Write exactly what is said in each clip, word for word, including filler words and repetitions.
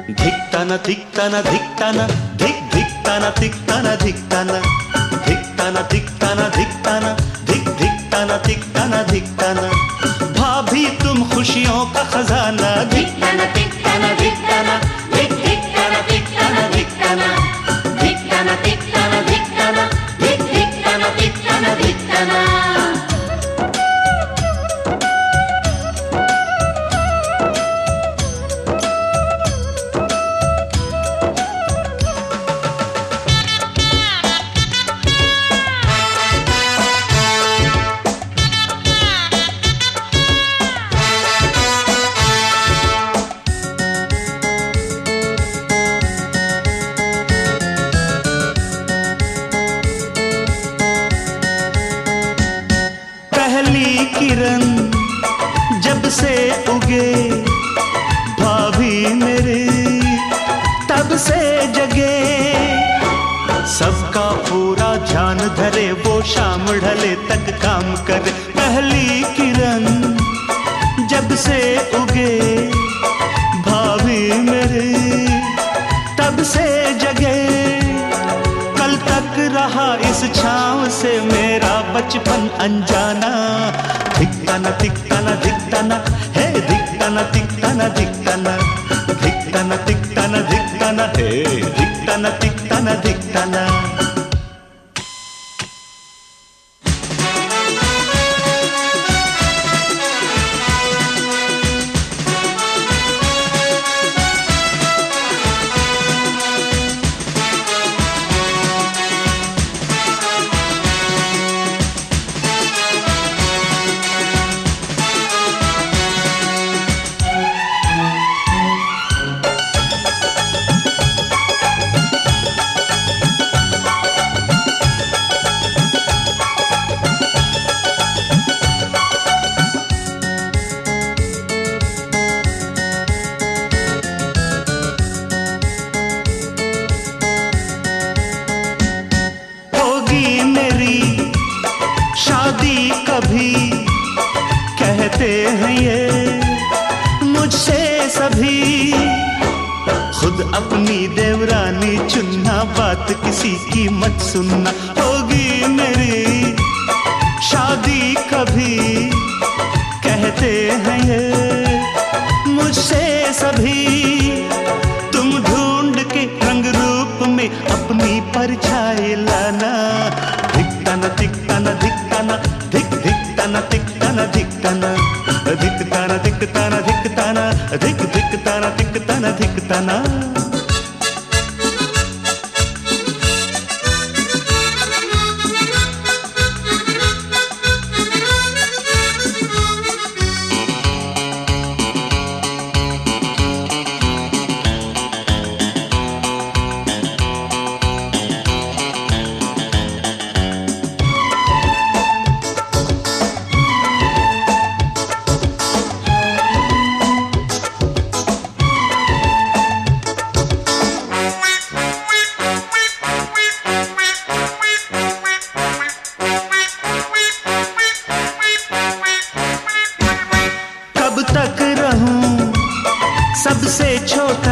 धिक्ताना धिक्ताना धिक्ताना धिक धिक्ताना धिक्ताना धिक्ताना धिक्ताना धिक्ताना धिक्ताना धिक धिक्ताना धिक्ताना धिक्ताना। भाभी तुम खुशियों का खजाना। धिक्ताना धिक्ताना धिक्ताना धिक धिक्ताना धिक्ताना धिक्ताना धिक्ताना धिक्ताना धिक्ताना धिक धिक्ताना धिक्ताना धिक्ताना। पहली किरण जब से उगे भाभी मेरे तब से जगे। सबका पूरा ध्यान धरे वो शाम ढले तक काम करे। पहली किरण जब से उगे भाभी मेरे तब से जगे। कल तक रहा इस छांव से मेरा बचपन अनजाना। धिक्ताना धिक्ताना धिक्ताना हे धिक्ताना धिक्ताना धिक्ताना धिक्ताना धिक्ताना धिक्ताना हे धिक्ताना धिक्ताना धिक्ताना। शादी कभी कहते हैं ये मुझसे सभी। खुद अपनी देवरानी चुनना बात किसी की मत सुनना। होगी मेरी शादी कभी कहते हैं ये मुझसे सभी। तुम ढूंढ के रंग रूप में अपनी परछाई लाना। धिक्ताना धिक्ताना धिक्ताना धिक धिक्ताना धिक्ताना धिक्ताना धिक्ताना धिक्ताना धिक्ताना धिक धिक्ताना धिक्ताना धिक्ताना। तक रहूं सबसे छोटा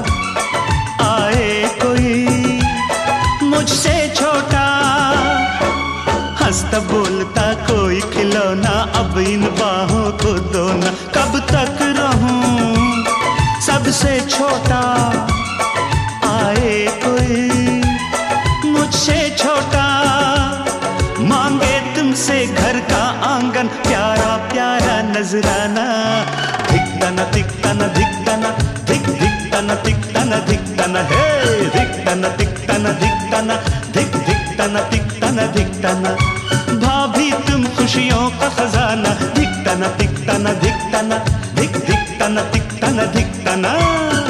आए कोई मुझसे छोटा। हंसता बोलता कोई खिलौना अब इन बाहों को दो ना। कब तक रहूं सबसे छोटा आए कोई मुझसे छोटा। मांगे तुमसे घर का आंगन प्यारा प्यारा नजराना। धिक्ताना धिक्ताना धिक्ताना धिक धिक्ताना धिक्ताना धिक्ताना हे धिक्ताना धिक्ताना धिक्ताना धिक धिक्ताना धिक्ताना धिक्ताना। भाभी तुम खुशियों का खजाना। धिक्ताना धिक्ताना धिक्ताना धिक धिक्ताना धिक्ताना धिक्ताना।